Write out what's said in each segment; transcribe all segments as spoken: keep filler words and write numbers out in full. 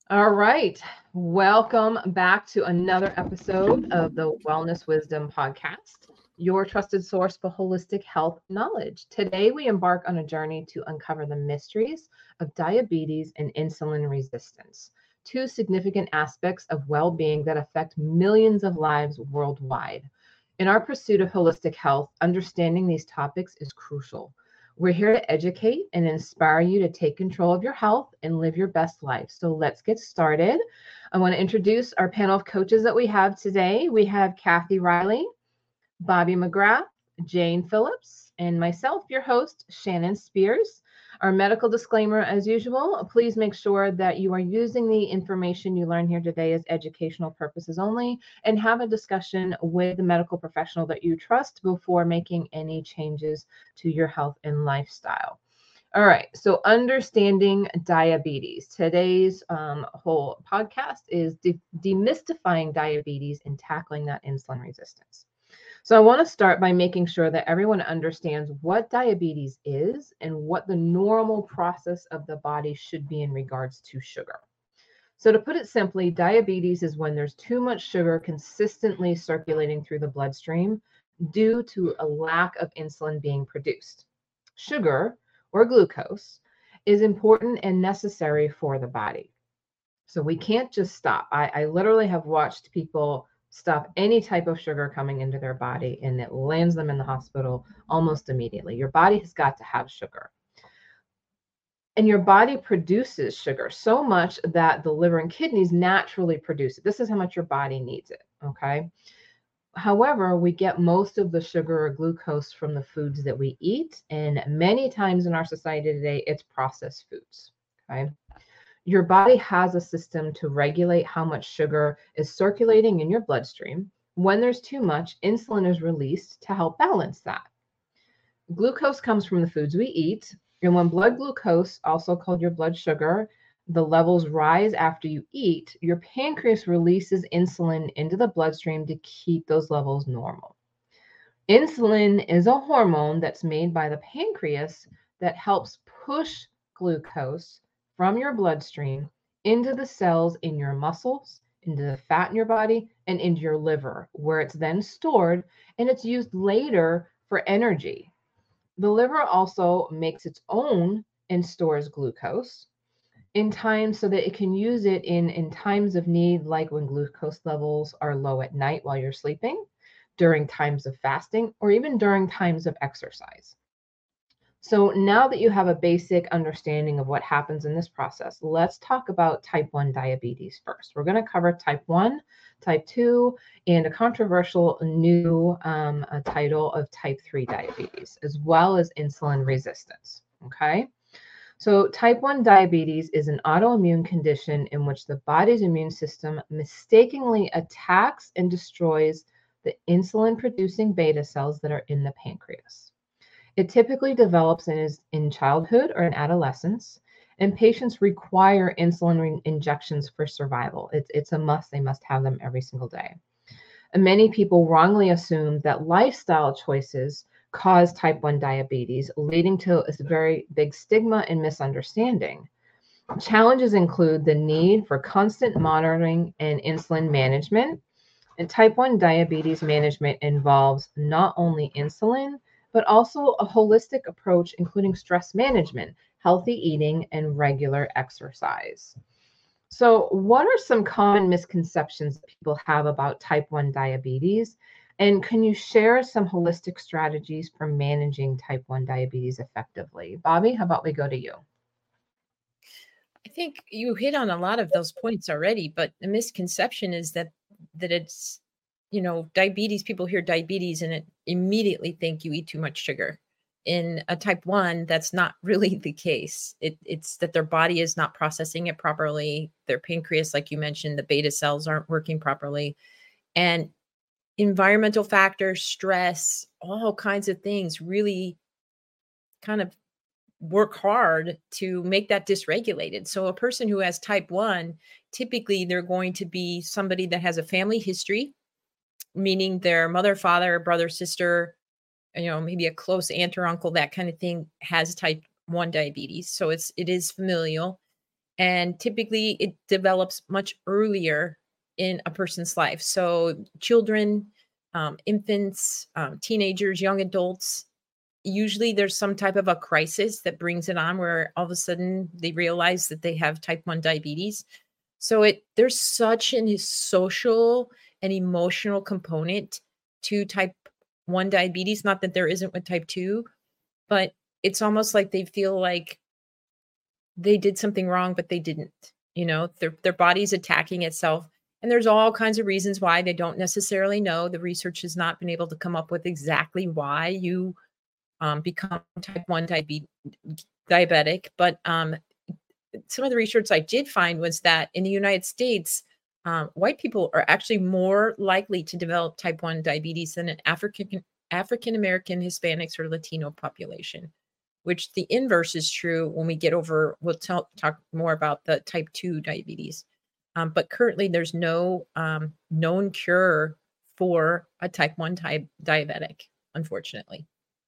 All right. Welcome back to another episode of the Wellness Wisdom Podcast, your trusted source for holistic health knowledge. Today, we embark on a journey to uncover the mysteries of diabetes and insulin resistance, two significant aspects of well being that affect millions of lives worldwide. In our pursuit of holistic health, understanding these topics is crucial. We're here to educate and inspire you to take control of your health and live your best life. So let's get started. I want to introduce our panel of coaches that we have today. We have Kathy Riley, Bobby McGrath, Jane Phillips, and myself, your host, Shannon Spears. Our medical disclaimer, as usual, please make sure that you are using the information you learn here today as educational purposes only and have a discussion with the medical professional that you trust before making any changes to your health and lifestyle. All right, so understanding diabetes. Today's um, whole podcast is de- demystifying diabetes and tackling that insulin resistance. So I want to start by making sure that everyone understands what diabetes is and what the normal process of the body should be in regards to sugar. So to put it simply, diabetes is when there's too much sugar consistently circulating through the bloodstream due to a lack of insulin being produced. Sugar, or glucose, is important and necessary for the body. So we can't just stop. I, I literally have watched people stop any type of sugar coming into their body and it lands them in the hospital almost immediately. Your body has got to have sugar. And your body produces sugar so much that the liver and kidneys naturally produce it. This is how much your body needs it. Okay. However, we get most of the sugar or glucose from the foods that we eat. And many times in our society today, it's processed foods. Okay. Your body has a system to regulate how much sugar is circulating in your bloodstream. When there's too much, insulin is released to help balance that. Glucose comes from the foods we eat, and when blood glucose, also called your blood sugar, the levels rise after you eat, your pancreas releases insulin into the bloodstream to keep those levels normal. Insulin is a hormone that's made by the pancreas that helps push glucose from your bloodstream into the cells in your muscles, into the fat in your body, and into your liver, where it's then stored and it's used later for energy. The liver also makes its own and stores glucose in time so that it can use it in, in times of need, like when glucose levels are low at night while you're sleeping, during times of fasting, or even during times of exercise. So now that you have a basic understanding of what happens in this process, let's talk about type one diabetes first. We're going to cover type one, type two, and a controversial new um, a title of type three diabetes, as well as insulin resistance. Okay. So type one diabetes is an autoimmune condition in which the body's immune system mistakenly attacks and destroys the insulin-producing beta cells that are in the pancreas. It typically develops in, in childhood or in adolescence, and patients require insulin re- injections for survival. It's, it's a must. They must have them every single day. And many people wrongly assume that lifestyle choices cause type one diabetes, leading to a very big stigma and misunderstanding. Challenges include the need for constant monitoring and insulin management. And type one diabetes management involves not only insulin, but also a holistic approach, including stress management, healthy eating, and regular exercise. So, what are some common misconceptions that people have about type one diabetes? And can you share some holistic strategies for managing type one diabetes effectively? Bobby, how about we go to you? I think you hit on a lot of those points already, but the misconception is that that it's, you know, diabetes, people hear diabetes and it immediately think you eat too much sugar. In a type one, that's not really the case. It, it's that their body is not processing it properly. Their pancreas, like you mentioned, the beta cells aren't working properly. And environmental factors, stress, all kinds of things really kind of work hard to make that dysregulated. So a person who has type one, typically they're going to be somebody that has a family history, meaning their mother, father, brother, sister, you know, maybe a close aunt or uncle, that kind of thing, has type one diabetes. So it's it is familial. And typically it develops much earlier in a person's life. So children, um, infants, um, teenagers, young adults, usually there's some type of a crisis that brings it on where all of a sudden they realize that they have type one diabetes. So it there's such an social and emotional component to type one diabetes, not that there isn't with type two, but it's almost like they feel like they did something wrong, but they didn't. You know, their their body's attacking itself. And there's all kinds of reasons why they don't necessarily know. The research has not been able to come up with exactly why you um, become type one diabe- diabetic. But um, some of the research I did find was that in the United States, um, white people are actually more likely to develop type one diabetes than an African African American, Hispanics, or Latino population, which the inverse is true when we get over, we'll tell, talk more about the type two diabetes. Um, but currently there's no um, known cure for a type one type diabetic, unfortunately.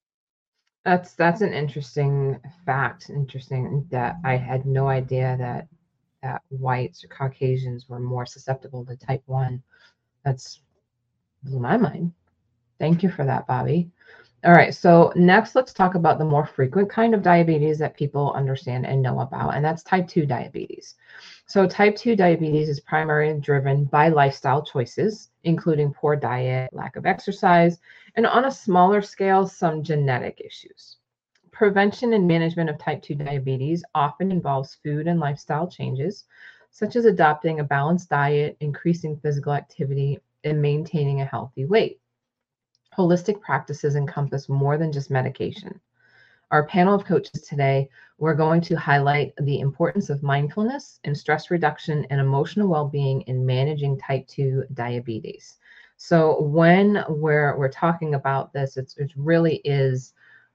That's that's an interesting fact. Interesting that I had no idea that that whites or Caucasians were more susceptible to type one. That's blew my mind. Thank you for that, Bobby. All right, so next let's talk about the more frequent kind of diabetes that people understand and know about, and that's type two diabetes. So type two diabetes is primarily driven by lifestyle choices, including poor diet, lack of exercise, and on a smaller scale, some genetic issues. Prevention and management of type two diabetes often involves food and lifestyle changes, such as adopting a balanced diet, increasing physical activity, and maintaining a healthy weight. Holistic practices encompass more than just medication. Our panel of coaches today, we're going to highlight the importance of mindfulness and stress reduction and emotional well-being in managing type two diabetes. So when we're we're talking about this, it's, it really is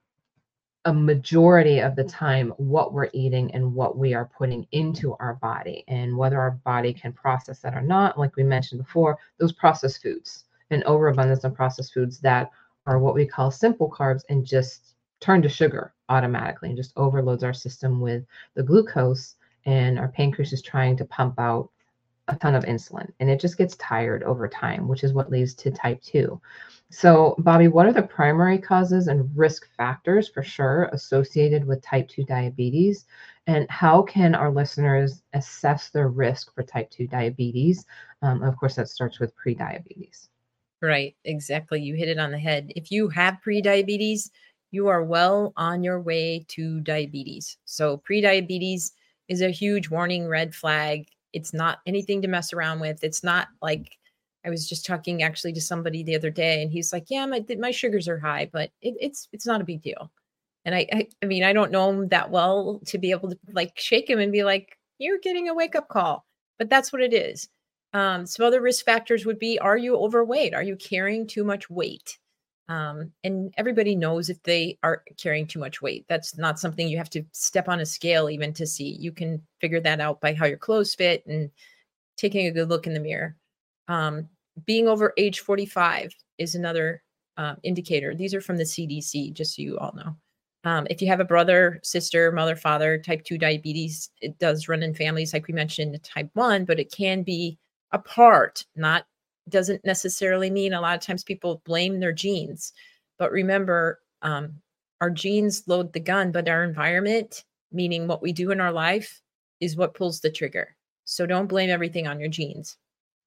a majority of the time what we're eating and what we are putting into our body and whether our body can process that or not. Like we mentioned before, those processed foods, an overabundance of processed foods that are what we call simple carbs and just turn to sugar automatically and just overloads our system with the glucose, and our pancreas is trying to pump out a ton of insulin and it just gets tired over time, which is what leads to type two. So, Bobby, what are the primary causes and risk factors for sure associated with type two diabetes? And how can our listeners assess their risk for type two diabetes? Um, of course, that starts with prediabetes. Right, exactly. You hit it on the head. If you have prediabetes, you are well on your way to diabetes. So, prediabetes is a huge warning red flag. It's not anything to mess around with. It's not like I was just talking actually to somebody the other day, and he's like, "Yeah, my my sugars are high, but it, it's it's not a big deal." And I, I I mean, I don't know him that well to be able to like shake him and be like, "You're getting a wake up call," but that's what it is. Um, some other risk factors would be, are you overweight? Are you carrying too much weight? Um, and everybody knows if they are carrying too much weight. That's not something you have to step on a scale even to see. You can figure that out by how your clothes fit and taking a good look in the mirror. Um, being over age forty-five is another uh, indicator. These are from the C D C, just so you all know. Um, if you have a brother, sister, mother, father, type two diabetes, it does run in families, like we mentioned, type one, but it can be apart, not doesn't necessarily mean a lot of times people blame their genes. But remember, um, our genes load the gun, but our environment, meaning what we do in our life, is what pulls the trigger. So don't blame everything on your genes.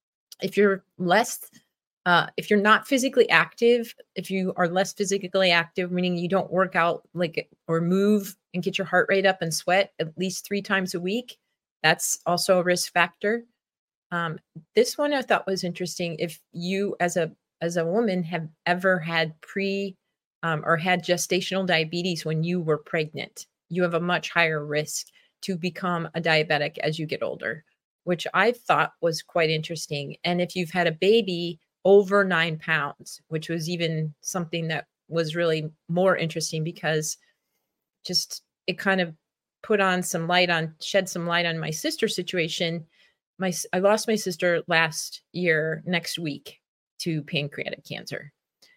If you're less, uh, if you're not physically active, if you are less physically active, meaning you don't work out like or move and get your heart rate up and sweat at least three times a week, that's also a risk factor. Um, this one I thought was interesting. If you, as a as a woman, have ever had pre um, or had gestational diabetes when you were pregnant, you have a much higher risk to become a diabetic as you get older, which I thought was quite interesting. And if you've had a baby over nine pounds, which was even something that was really more interesting because just it kind of put on some light on, shed some light on my sister's situation. My I lost my sister last year next week to pancreatic cancer.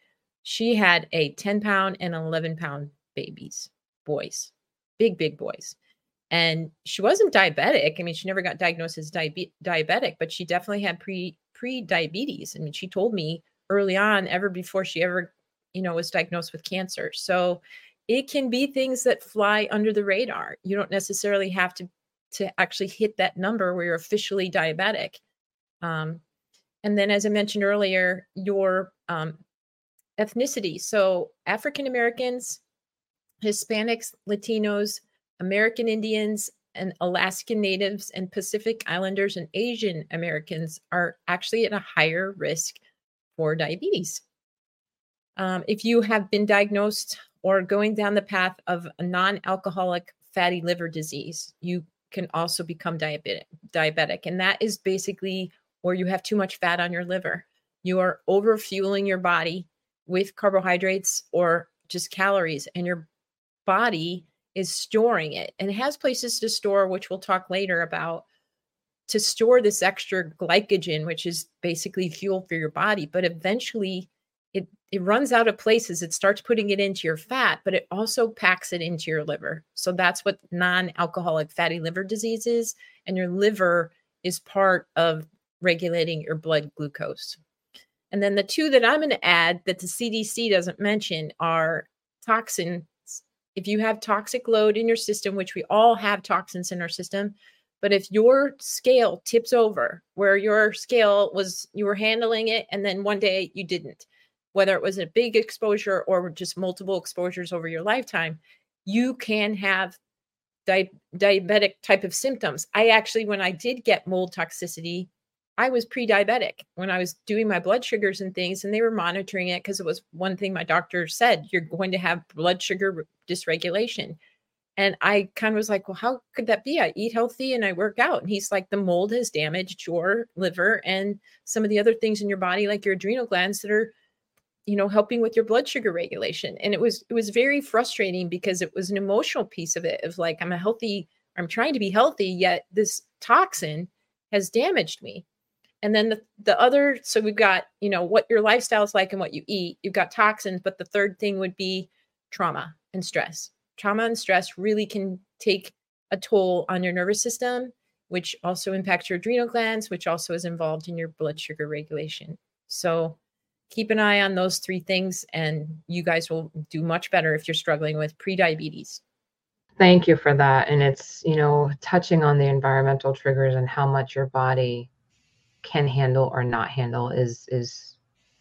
She had a ten pound and eleven pound babies, boys, big, big boys. And she wasn't diabetic. I mean, she never got diagnosed as diabe- diabetic, but she definitely had pre pre-diabetes. I mean, she told me early on, ever before she ever, you know, was diagnosed with cancer. So it can be things that fly under the radar. You don't necessarily have to to actually hit that number where you're officially diabetic. Um, and then, as I mentioned earlier, your um, ethnicity. So African Americans, Hispanics, Latinos, American Indians, and Alaskan Natives, and Pacific Islanders and Asian Americans are actually at a higher risk for diabetes. Um, if you have been diagnosed or going down the path of a non-alcoholic fatty liver disease, you can also become diabetic. Diabetic, and that is basically where you have too much fat on your liver. You are overfueling your body with carbohydrates or just calories, and your body is storing it, and it has places to store, which we'll talk later about, to store this extra glycogen, which is basically fuel for your body. But eventually it it runs out of places. It starts putting it into your fat, but it also packs it into your liver. So that's what non-alcoholic fatty liver disease is, and your liver is part of regulating your blood glucose. And then the two that I'm going to add that the C D C doesn't mention are toxins. If you have toxic load in your system, which we all have toxins in our system, but if your scale tips over, where your scale was, you were handling it, and then one day you didn't, whether it was a big exposure or just multiple exposures over your lifetime, you can have di- diabetic type of symptoms. I actually, when I did get mold toxicity, I was pre-diabetic when I was doing my blood sugars and things, and they were monitoring it because it was one thing my doctor said, you're going to have blood sugar dysregulation. And I kind of was like, well, how could that be? I eat healthy and I work out. And he's like, the mold has damaged your liver and some of the other things in your body, like your adrenal glands that are, you know, helping with your blood sugar regulation. And it was, it was very frustrating because it was an emotional piece of it of like, I'm a healthy, I'm trying to be healthy, yet this toxin has damaged me. And then the, the other, so we've got, you know, what your lifestyle is like and what you eat. You've got toxins, but the third thing would be trauma and stress. Trauma and stress really can take a toll on your nervous system, which also impacts your adrenal glands, which also is involved in your blood sugar regulation. So keep an eye on those three things, and you guys will do much better if you're struggling with prediabetes. Thank you for that. And it's, you know, touching on the environmental triggers and how much your body can handle or not handle is is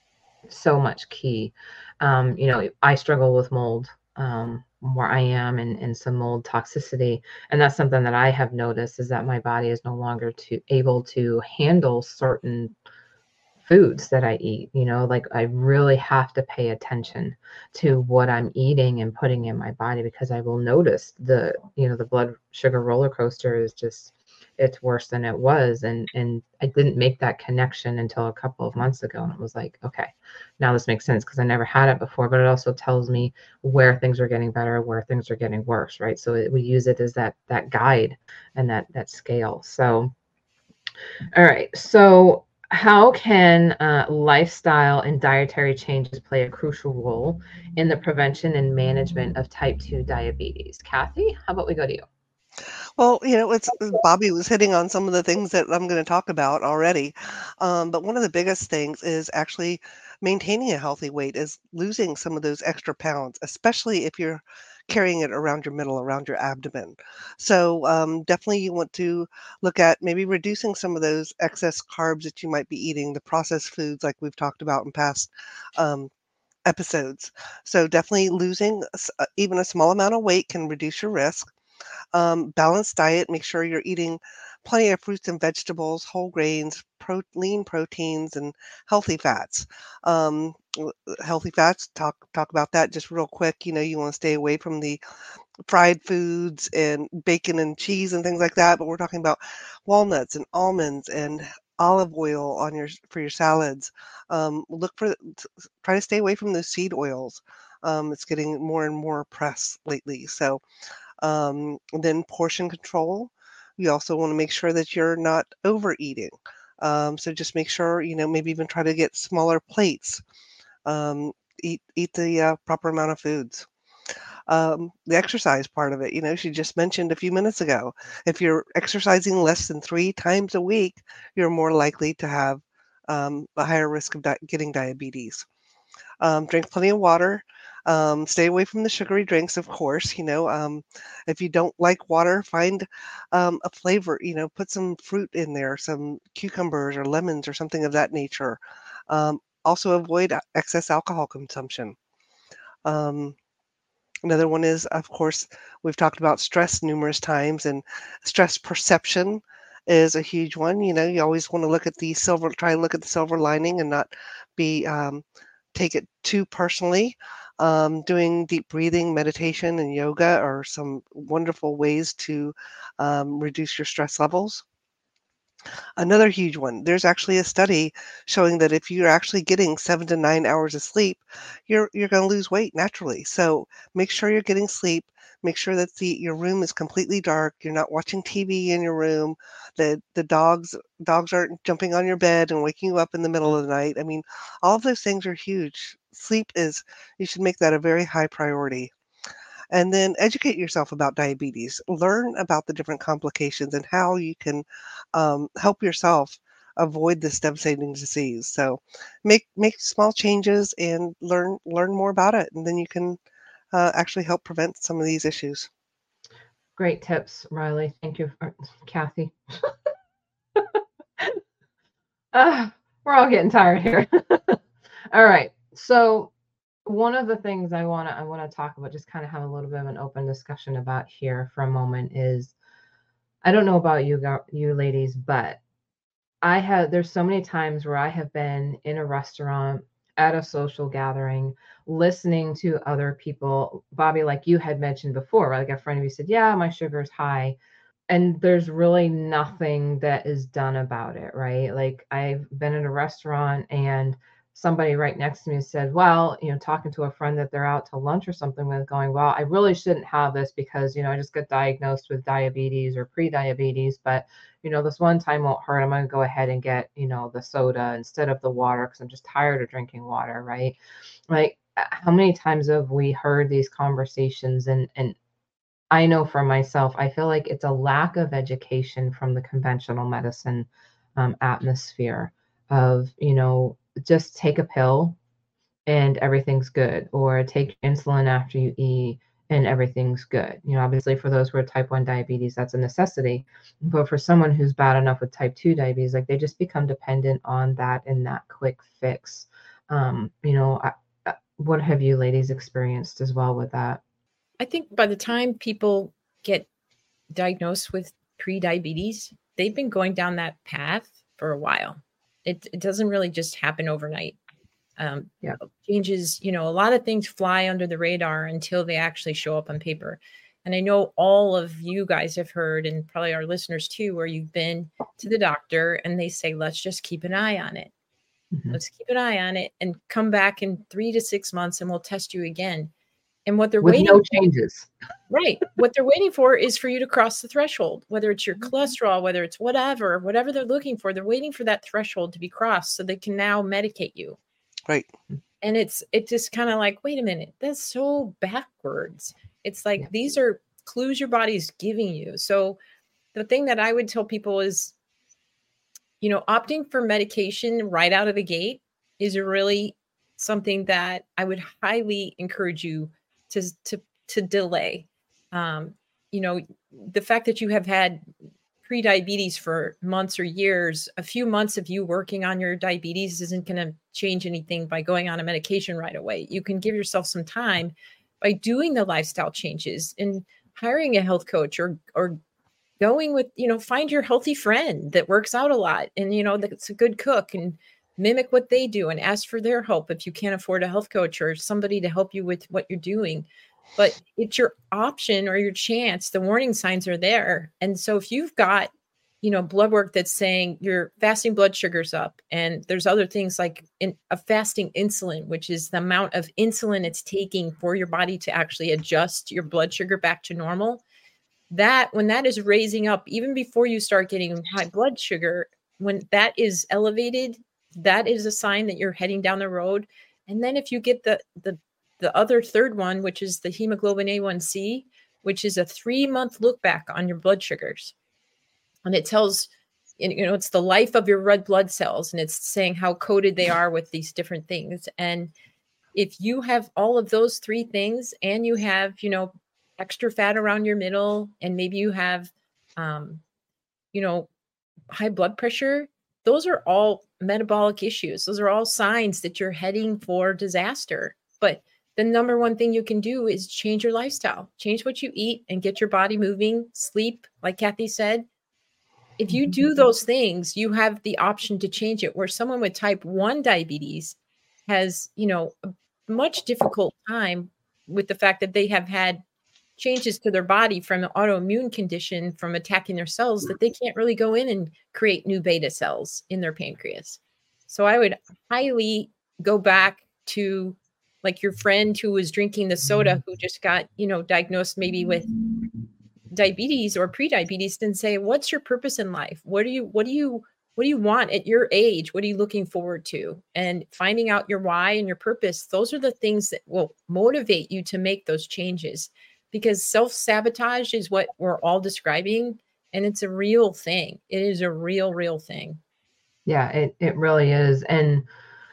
so much key. Um, you know, I struggle with mold um, where I am, and, and some mold toxicity, and that's something that I have noticed is that my body is no longer to able to handle certain foods that I eat. You know, like I really have to pay attention to what I'm eating and putting in my body, because I will notice the, you know, the blood sugar roller coaster is just, it's worse than it was. And and I didn't make that connection until a couple of months ago. And it was like, okay, now this makes sense because I never had it before, but it also tells me where things are getting better, where things are getting worse, right? So it, we use it as that that guide and that that scale. So all right. So, how can uh, lifestyle and dietary changes play a crucial role in the prevention and management of type two diabetes? Kathy, how about we go to you? Well, you know, it's uh, Bobby was hitting on some of the things that I'm going to talk about already. Um, but one of the biggest things is actually maintaining a healthy weight, is losing some of those extra pounds, especially if you're carrying it around your middle, around your abdomen. So um, definitely you want to look at maybe reducing some of those excess carbs that you might be eating, the processed foods like we've talked about in past um, episodes. So definitely losing s- uh, even a small amount of weight can reduce your risk. Um, balanced diet, make sure you're eating plenty of fruits and vegetables, whole grains, pro- lean proteins, and healthy fats. Um, w- healthy fats, talk talk about that just real quick. You know, you want to stay away from the fried foods and bacon and cheese and things like that. But we're talking about walnuts and almonds and olive oil on your for your salads. Um, look for t- try to stay away from those seed oils. Um, it's getting more and more press lately. So um, and then portion control. You also want to make sure that you're not overeating. Um, so just make sure, you know, maybe even try to get smaller plates. Um, eat eat the uh, proper amount of foods. um, the exercise part of it. You know, she just mentioned a few minutes ago, if you're exercising less than three times a week, you're more likely to have um, a higher risk of di- getting diabetes. Um, drink plenty of water. Um, stay away from the sugary drinks, of course. You know, um, if you don't like water, find um, a flavor. You know, put some fruit in there, some cucumbers or lemons or something of that nature. Um, also, avoid a- excess alcohol consumption. Um, Another one is, of course, we've talked about stress numerous times, and stress perception is a huge one. You know, you always want to look at the silver, try and look at the silver lining and not be um, take it too personally. Um, doing deep breathing, meditation, and yoga are some wonderful ways to um, reduce your stress levels. Another huge one, there's actually a study showing that if you're actually getting seven to nine hours of sleep, you're you're gonna lose weight naturally. So make sure you're getting sleep. Make sure that the your room is completely dark. You're not watching T V in your room. The the dogs dogs aren't jumping on your bed and waking you up in the middle of the night. I mean, all of those things are huge. Sleep is you should make that a very high priority. And then educate yourself about diabetes. Learn about the different complications and how you can um, help yourself avoid this devastating disease. So make make small changes and learn learn more about it, and then you can uh, actually help prevent some of these issues. Great tips, Riley. Thank you, for, Kathy. Uh, we're all getting tired here. All right. So one of the things I want to I want to talk about, just kind of have a little bit of an open discussion about here for a moment is, I don't know about you go- you ladies, but I have there's so many times where I have been in a restaurant at a social gathering listening to other people. Bobby, like you had mentioned before, right? Like a friend of you said, yeah, my sugar's high. And there's really nothing that is done about it, right? Like I've been in a restaurant and somebody right next to me said, well, you know, talking to a friend that they're out to lunch or something with, going, well, I really shouldn't have this because, you know, I just got diagnosed with diabetes or pre-diabetes, but you know, this one time won't hurt. I'm going to go ahead and get, you know, the soda instead of the water because I'm just tired of drinking water, right? Like how many times have we heard these conversations, and and I know for myself, I feel like it's a lack of education from the conventional medicine um, atmosphere of, you know, just take a pill and everything's good, or take insulin after you eat and everything's good. You know, obviously for those who are type one diabetes, that's a necessity. But for someone who's bad enough with type two diabetes, like they just become dependent on that and that quick fix. Um, you know, I, I, what have you ladies experienced as well with that? I think by the time people get diagnosed with pre-diabetes, they've been going down that path for a while. It, it doesn't really just happen overnight. Um, Yeah. Changes, you know, a lot of things fly under the radar until they actually show up on paper. And I know all of you guys have heard, and probably our listeners too, where you've been to the doctor and they say, let's just keep an eye on it. Mhm. Let's keep an eye on it and come back in three to six months and we'll test you again. And what they're With waiting no for, changes. right, what they're waiting for is for you to cross the threshold, whether it's your cholesterol, whether it's whatever, whatever they're looking for, they're waiting for that threshold to be crossed so they can now medicate you. Right. And it's it just kind of like, wait a minute, that's so backwards. It's like, Yeah. these are clues your body's giving you. So the thing that I would tell people is, you know, opting for medication right out of the gate is really something that I would highly encourage you to to to delay. Um, you know, the fact that you have had pre-diabetes for months or years, a few months of you working on your diabetes isn't going to change anything by going on a medication right away. You can give yourself some time by doing the lifestyle changes and hiring a health coach, or or going with, you know, find your healthy friend that works out a lot and, you know, that's a good cook, and mimic what they do and ask for their help if you can't afford a health coach or somebody to help you with what you're doing. But it's your option or your chance. The warning signs are there. And so if you've got, you know, blood work that's saying your fasting blood sugar's up, and there's other things like in a fasting insulin, which is the amount of insulin it's taking for your body to actually adjust your blood sugar back to normal, that when that is raising up, even before you start getting high blood sugar, when that is elevated, that is a sign that you're heading down the road. And then if you get the the the other third one, which is the hemoglobin A one C, which is a three month look back on your blood sugars. And it tells, you know, it's the life of your red blood cells, and it's saying how coded they are with these different things. And if you have all of those three things, and you have, you know, extra fat around your middle, and maybe you have, um, you know, high blood pressure, those are all metabolic issues. Those are all signs that you're heading for disaster. But the number one thing you can do is change your lifestyle, change what you eat, and get your body moving, sleep, like Kathy said. If you do those things, you have the option to change it. Where someone with type one diabetes has, you know, a much difficult time with the fact that they have had changes to their body from an autoimmune condition from attacking their cells, that they can't really go in and create new beta cells in their pancreas. So I would highly go back to like your friend who was drinking the soda, who just got, you know, diagnosed maybe with diabetes or pre-diabetes, and say, what's your purpose in life? What do you, what do you, what do you want at your age? What are you looking forward to? And finding out your why and your purpose, those are the things that will motivate you to make those changes, because self-sabotage is what we're all describing. And it's a real thing. It is a real, real thing. Yeah, it, it really is. And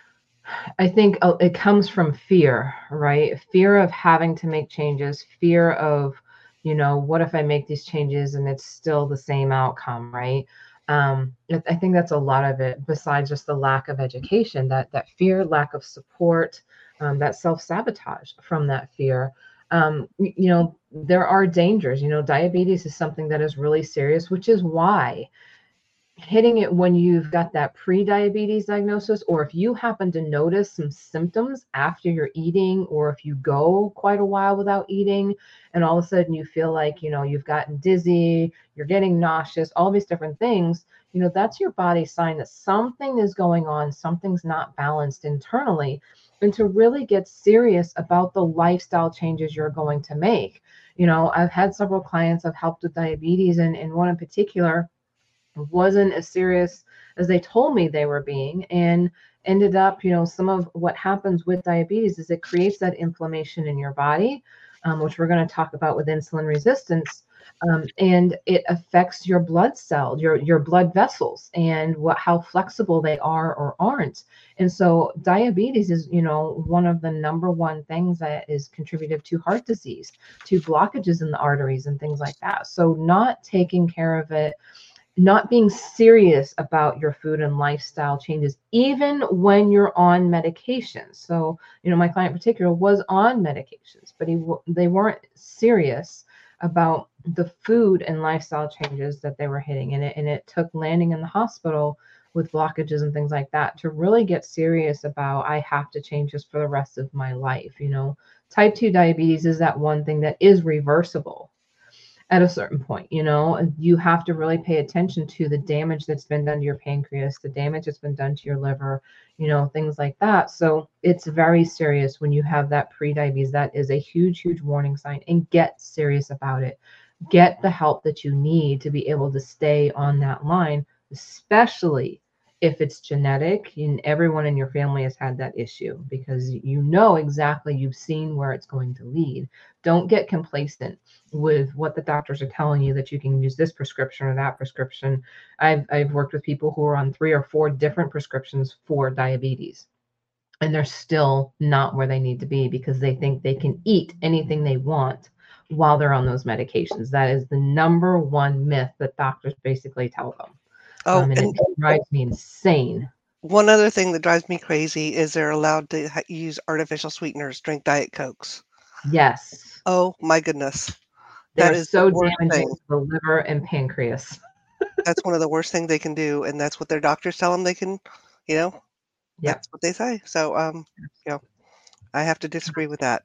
I think it comes from fear, right? Fear of having to make changes, fear of, you know, what if I make these changes and it's still the same outcome, right? Um, I think that's a lot of it, besides just the lack of education, that that fear, lack of support, um, that self-sabotage from that fear. Um, you know, there are dangers. You know, diabetes is something that is really serious, which is why hitting it when you've got that pre-diabetes diagnosis, or if you happen to notice some symptoms after you're eating, or if you go quite a while without eating and all of a sudden you feel like, you know, you've gotten dizzy, you're getting nauseous, all these different things, you know, that's your body's sign that something is going on, something's not balanced internally, and to really get serious about the lifestyle changes you're going to make. You know, I've had several clients I've helped with diabetes, and, and one in particular wasn't as serious as they told me they were being, and ended up, you know, some of what happens with diabetes is it creates that inflammation in your body, um, which we're going to talk about with insulin resistance. Um, and it affects your blood cells, your, your blood vessels, and what, how flexible they are or aren't. And so diabetes is, you know, one of the number one things that is contributive to heart disease, to blockages in the arteries and things like that. So not taking care of it, not being serious about your food and lifestyle changes, even when you're on medications. So, you know, my client in particular was on medications, but he they weren't serious about the food and lifestyle changes that they were hitting. And it, and it took landing in the hospital with blockages and things like that to really get serious about, I have to change this for the rest of my life. You know, type two diabetes is that one thing that is reversible at a certain point. You know, you have to really pay attention to the damage that's been done to your pancreas, the damage that's been done to your liver, you know, things like that. So it's very serious when you have that pre-diabetes. That is a huge, huge warning sign, and get serious about it. Get the help that you need to be able to stay on that line, especially if it's genetic and everyone in your family has had that issue, because you know exactly, you've seen where it's going to lead. Don't get complacent with what the doctors are telling you, that you can use this prescription or that prescription. I've, I've worked with people who are on three or four different prescriptions for diabetes, and they're still not where they need to be because they think they can eat anything they want while they're on those medications. That is the number one myth that doctors basically tell them. Oh, um, and, and it drives me insane. one other thing that drives me crazy is they're allowed to ha- use artificial sweeteners, drink Diet Cokes. Yes. Oh my goodness. They're That is so the worst damaging thing. to the liver and pancreas. That's one of the worst things they can do, and that's what their doctors tell them they can, you know, Yep. that's what they say. So, um, you know, I have to disagree with that.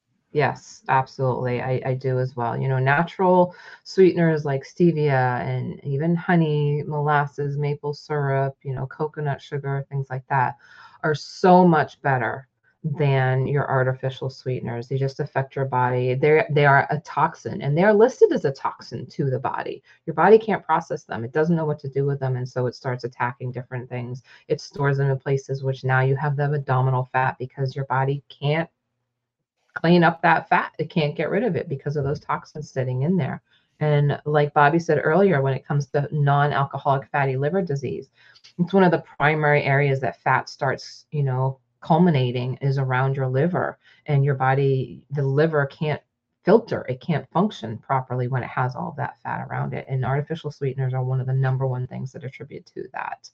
Yes, absolutely. I, I do as well. You know, natural sweeteners like stevia and even honey, molasses, maple syrup, you know, coconut sugar, things like that are so much better than your artificial sweeteners. They just affect your body. They're, they are a toxin, and they're listed as a toxin to the body. Your body can't process them. It doesn't know what to do with them. And so it starts attacking different things. It stores them in places which now you have the abdominal fat because your body can't clean up that fat. It can't get rid of it because of those toxins sitting in there. And like Bobby said earlier, when it comes to non-alcoholic fatty liver disease, it's one of the primary areas that fat starts, you know, culminating is around your liver, and your body, the liver can't filter, it can't function properly when it has all that fat around it. And artificial sweeteners are one of the number one things that attribute to that.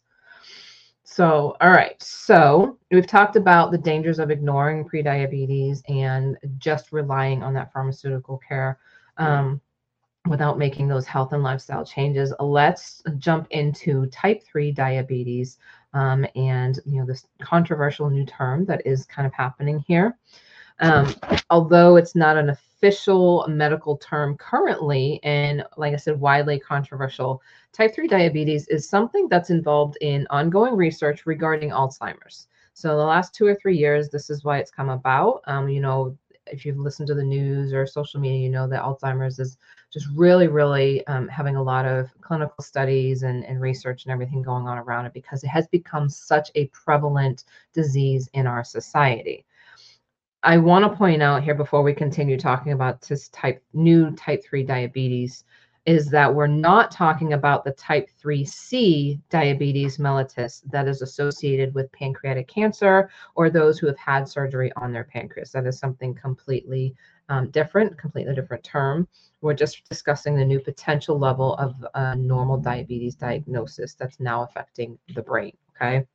So, all right. So we've talked about the dangers of ignoring prediabetes and just relying on that pharmaceutical care um, without making those health and lifestyle changes. Let's jump into type three diabetes um, and, you know, this controversial new term that is kind of happening here. Um, although it's not an official medical term currently, and like I said, widely controversial, type three diabetes is something that's involved in ongoing research regarding Alzheimer's. So the last two or three years, this is why it's come about. Um, you know, if you've listened to the news or social media, you know that Alzheimer's is just really, really um, having a lot of clinical studies and, and research and everything going on around it, because it has become such a prevalent disease in our society. I want to point out here before we continue talking about this type new type three diabetes is that we're not talking about the type three C diabetes mellitus that is associated with pancreatic cancer or those who have had surgery on their pancreas. That is something completely um, different, completely different term. We're just discussing the new potential level of uh, normal diabetes diagnosis that's now affecting the brain, okay?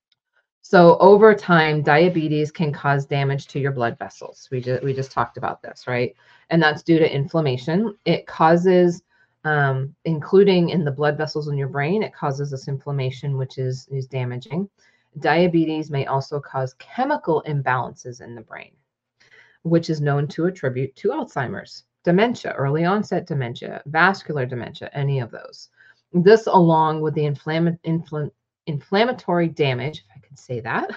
So over time, diabetes can cause damage to your blood vessels. We just we just talked about this, right? And that's due to inflammation. It causes, um, including in the blood vessels in your brain, it causes this inflammation, which is is damaging. Diabetes may also cause chemical imbalances in the brain, which is known to attribute to Alzheimer's, dementia, early onset dementia, vascular dementia, any of those. This, along with the inflamm- infl- inflammatory damage, if I could say that,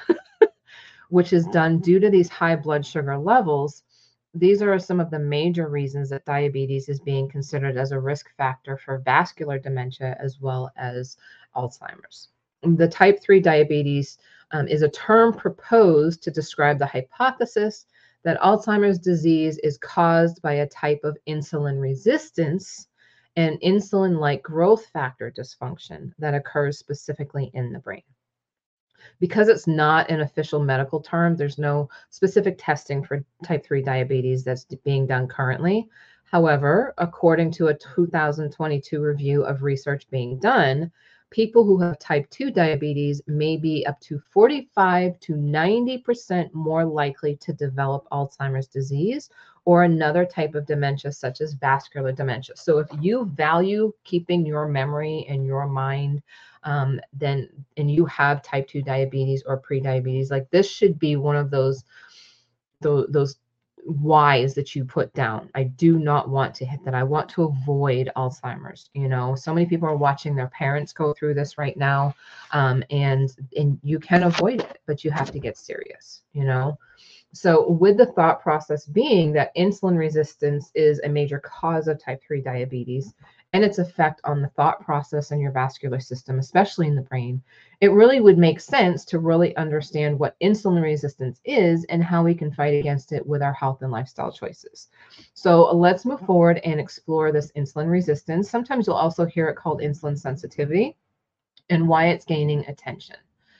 which is done due to these high blood sugar levels, these are some of the major reasons that diabetes is being considered as a risk factor for vascular dementia as well as Alzheimer's. The type three diabetes um, is a term proposed to describe the hypothesis that Alzheimer's disease is caused by a type of insulin resistance and insulin-like growth factor dysfunction that occurs specifically in the brain. Because it's not an official medical term, there's no specific testing for type three diabetes that's being done currently. However, according to a two thousand twenty-two review of research being done, people who have type two diabetes may be up to forty-five to ninety percent more likely to develop Alzheimer's disease or another type of dementia such as vascular dementia. So if you value keeping your memory and your mind, um, then and you have type two diabetes or pre-diabetes, like this should be one of those those, those whys that you put down. I do not want to hit that. I want to avoid Alzheimer's. You know, so many people are watching their parents go through this right now, um, and and you can avoid it, but you have to get serious. You know. So with the thought process being that insulin resistance is a major cause of type three diabetes and its effect on the thought process and your vascular system, especially in the brain, it really would make sense to really understand what insulin resistance is and how we can fight against it with our health and lifestyle choices. So let's move forward and explore this insulin resistance. Sometimes you'll also hear it called insulin sensitivity and why it's gaining attention.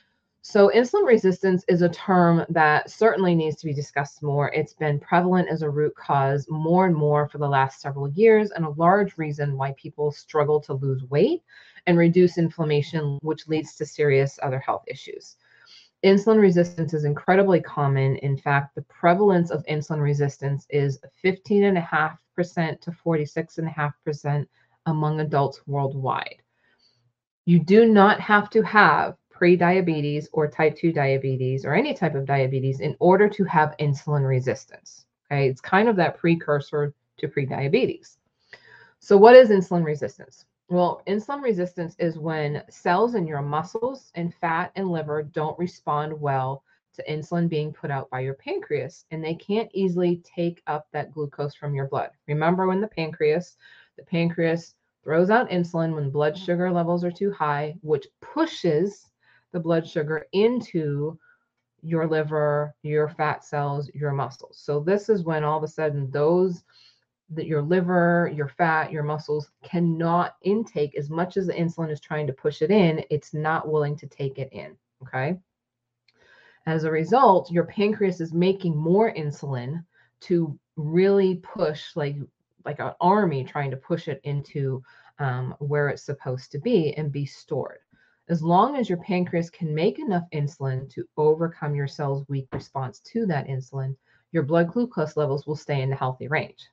So insulin resistance is a term that certainly needs to be discussed more. It's been prevalent as a root cause more and more for the last several years, and a large reason why people struggle to lose weight and reduce inflammation, which leads to serious other health issues. Insulin resistance is incredibly common. In fact, the prevalence of insulin resistance is fifteen point five percent to forty-six point five percent among adults worldwide. You do not have to have pre-diabetes or type two diabetes or any type of diabetes in order to have insulin resistance. Okay, it's kind of that precursor to pre-diabetes. So what is insulin resistance? Well, insulin resistance is when cells in your muscles and fat and liver don't respond well to insulin being put out by your pancreas, and they can't easily take up that glucose from your blood. Remember when the pancreas, the pancreas throws out insulin when blood sugar levels are too high, which pushes the blood sugar into your liver, your fat cells, your muscles. So this is when all of a sudden those that your liver, your fat, your muscles cannot intake as much as the insulin is trying to push it in. It's not willing to take it in. Okay. As a result, your pancreas is making more insulin to really push, like like an army trying to push it into um, where it's supposed to be and be stored. As long as your pancreas can make enough insulin to overcome your cell's weak response to that insulin, your blood glucose levels will stay in the healthy range.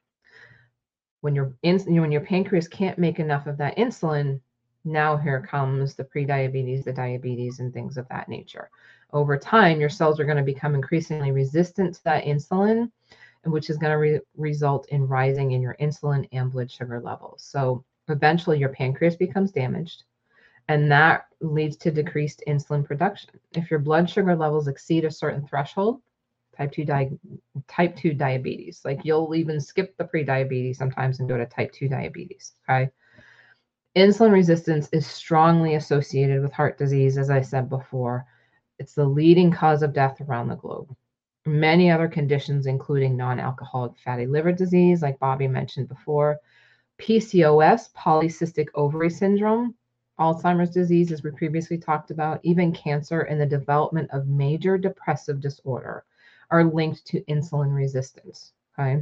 When your ins- when your pancreas can't make enough of that insulin, now here comes the prediabetes, the diabetes, and things of that nature. Over time, your cells are going to become increasingly resistant to that insulin, which is going to re- result in rising in your insulin and blood sugar levels. So eventually your pancreas becomes damaged, and that leads to decreased insulin production. If your blood sugar levels exceed a certain threshold, type two di- type two diabetes, like you'll even skip the pre-diabetes sometimes and go to type two diabetes, okay? Insulin resistance is strongly associated with heart disease, as I said before. It's the leading cause of death around the globe. Many other conditions, including non-alcoholic fatty liver disease, like Bobby mentioned before, P C O S, polycystic ovary syndrome, Alzheimer's disease, as we previously talked about, even cancer and the development of major depressive disorder are linked to insulin resistance. Okay.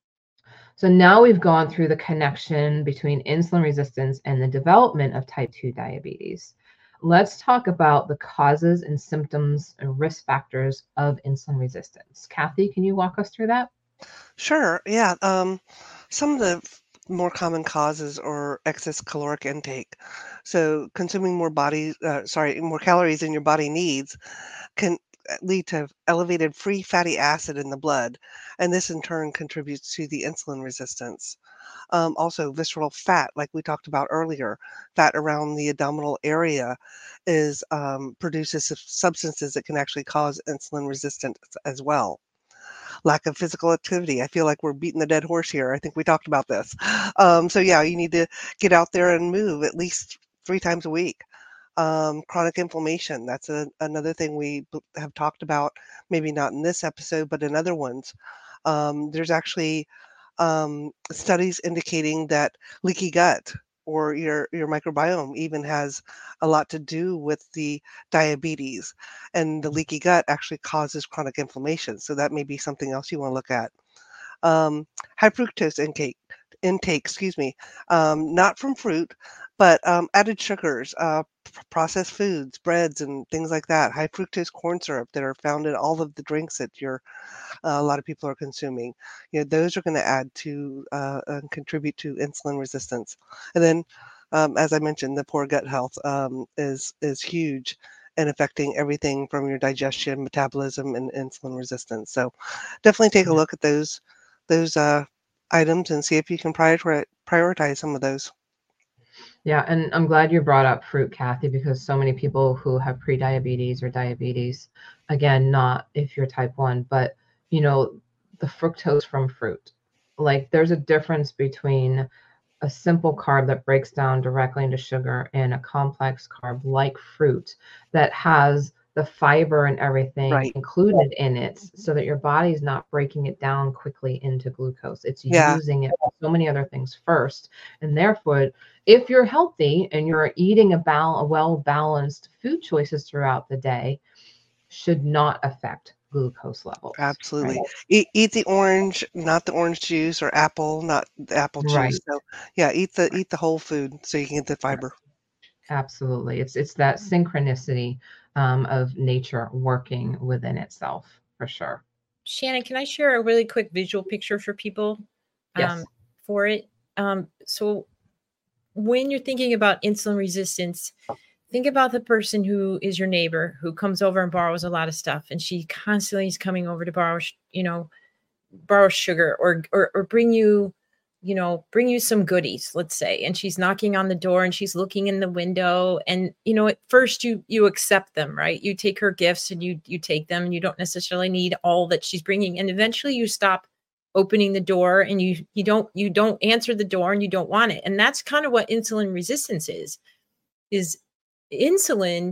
So now we've gone through the connection between insulin resistance and the development of type two diabetes. Let's talk about the causes and symptoms and risk factors of insulin resistance. Kathy, can you walk us through that? Sure. Yeah. Um, some of the f- more common causes are excess caloric intake. So consuming more body, uh, sorry, more calories than your body needs can uh, lead to elevated free fatty acid in the blood, and this in turn contributes to the insulin resistance. Um, also, visceral fat, like we talked about earlier, fat around the abdominal area is um, produces sub- substances that can actually cause insulin resistance as well. Lack of physical activity. I feel like we're beating the dead horse here. I think we talked about this. Um, so yeah, you need to get out there and move at least three times a week. Um, chronic inflammation. That's a, another thing we b- have talked about, maybe not in this episode, but in other ones. Um, there's actually um, studies indicating that leaky gut or your your microbiome even has a lot to do with the diabetes, and the leaky gut actually causes chronic inflammation. So that may be something else you want to look at. Um, high fructose intake, intake, excuse me, um, not from fruit, but um, added sugars, uh, p- processed foods, breads, and things like that. High fructose corn syrup that are found in all of the drinks that you're uh, a lot of people are consuming. You know, those are going to add to uh, and contribute to insulin resistance. And then, um, as I mentioned, the poor gut health um, is is huge and affecting everything from your digestion, metabolism, and insulin resistance. So, definitely take a Yeah. look at those those uh, items and see if you can prioritize prioritize some of those. Yeah, and I'm glad you brought up fruit, Kathy, because so many people who have prediabetes or diabetes, again, not if you're type one, but you know, the fructose from fruit. Like there's a difference between a simple carb that breaks down directly into sugar and a complex carb like fruit that has the fiber and everything Right. included in it so that your body's not breaking it down quickly into glucose. It's Yeah. using it for so many other things first. And therefore, if you're healthy and you're eating a, bal- a well-balanced food choices throughout the day, should not affect glucose levels, right? Absolutely. Eat eat the orange, not the orange juice, or apple, not the apple juice. Right. So yeah, eat the eat the whole food so you can get the fiber. Absolutely. It's it's that synchronicity um, of nature working within itself for sure. Shannon, can I share a really quick visual picture for people um, Yes. for it? Um, so when you're thinking about insulin resistance, think about the person who is your neighbor who comes over and borrows a lot of stuff, and she constantly is coming over to borrow, sh- you know, borrow sugar or, or or bring you, you know, bring you some goodies, let's say, and she's knocking on the door and she's looking in the window, and you know, at first you you accept them, right? You take her gifts and you you take them, and you don't necessarily need all that she's bringing, and eventually you stop opening the door and you you don't you don't answer the door and you don't want it. And that's kind of what insulin resistance is is insulin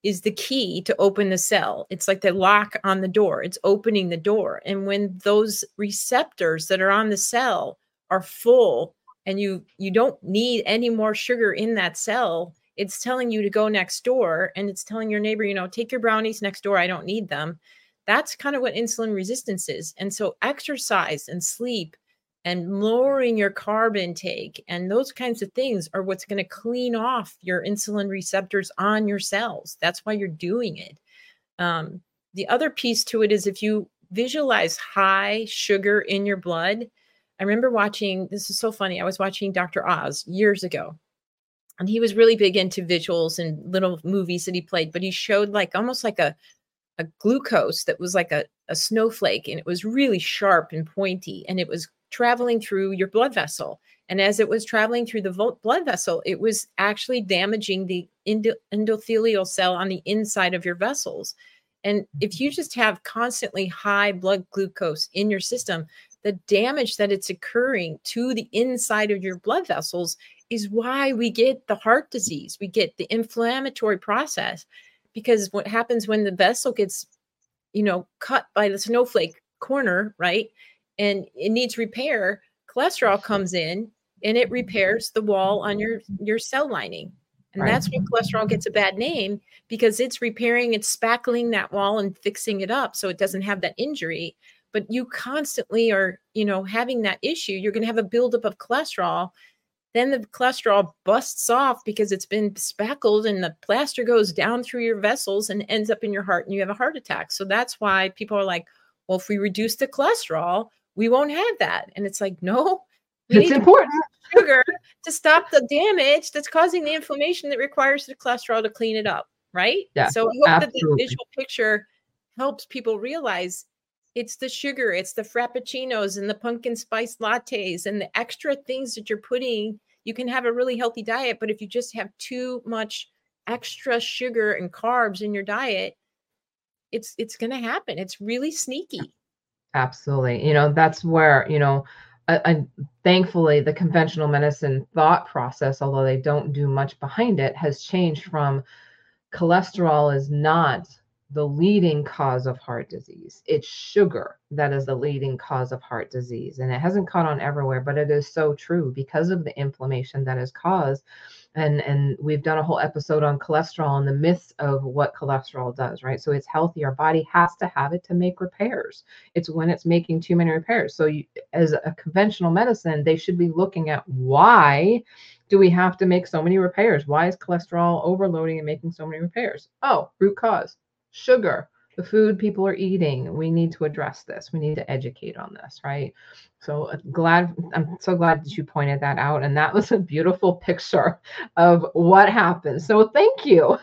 is the key to open the cell. It's like the lock on the door. It's opening the door. And when those receptors that are on the cell are full and you you don't need any more sugar in that cell, it's telling you to go next door, and it's telling your neighbor, you know, take your brownies next door. I don't need them. That's kind of what insulin resistance is. And so exercise and sleep and lowering your carb intake and those kinds of things are what's going to clean off your insulin receptors on your cells. That's why you're doing it. Um, the other piece to it is if you visualize high sugar in your blood. I remember watching, this is so funny. I was watching Doctor Oz years ago, and he was really big into visuals and little movies that he played, but he showed like almost like a, a glucose that was like a, a snowflake, and it was really sharp and pointy, and it was traveling through your blood vessel. And as it was traveling through the vo- blood vessel, it was actually damaging the endo- endothelial cell on the inside of your vessels. And if you just have constantly high blood glucose in your system, the damage that it's occurring to the inside of your blood vessels is why we get the heart disease. We get the inflammatory process, because what happens when the vessel gets, you know, cut by the snowflake corner, right? And it needs repair, cholesterol comes in and it repairs the wall on your, your cell lining. And right. That's why cholesterol gets a bad name, because it's repairing, it's spackling that wall and fixing it up so it doesn't have that injury. But you constantly are, you know, having that issue. You're going to have a buildup of cholesterol. Then the cholesterol busts off because it's been spackled, and the plaster goes down through your vessels and ends up in your heart, and you have a heart attack. So that's why people are like, well, if we reduce the cholesterol, we won't have that. And it's like, no, we it's need important sugar to stop the damage that's causing the inflammation that requires the cholesterol to clean it up. Right. Yeah, so I hope absolutely. that the visual picture helps people realize it's the sugar, it's the frappuccinos and the pumpkin spice lattes and the extra things that you're putting. You can have a really healthy diet, but if you just have too much extra sugar and carbs in your diet, it's it's going to happen. It's really sneaky. Absolutely. You know, that's where, you know, uh, uh, thankfully the conventional medicine thought process, although they don't do much behind it, has changed from cholesterol is not the leading cause of heart disease. It's sugar that is the leading cause of heart disease. And it hasn't caught on everywhere, but it is so true because of the inflammation that is caused. And, and we've done a whole episode on cholesterol and the myths of what cholesterol does, right? So it's healthy. Our body has to have it to make repairs. It's when it's making too many repairs. So you, as a conventional medicine, they should be looking at why do we have to make so many repairs? Why is cholesterol overloading and making so many repairs? Oh, root cause. Sugar, the food people are eating. We need to address this. We need to educate on this, right? So glad, I'm so glad that you pointed that out. And that was a beautiful picture of what happened. So thank you.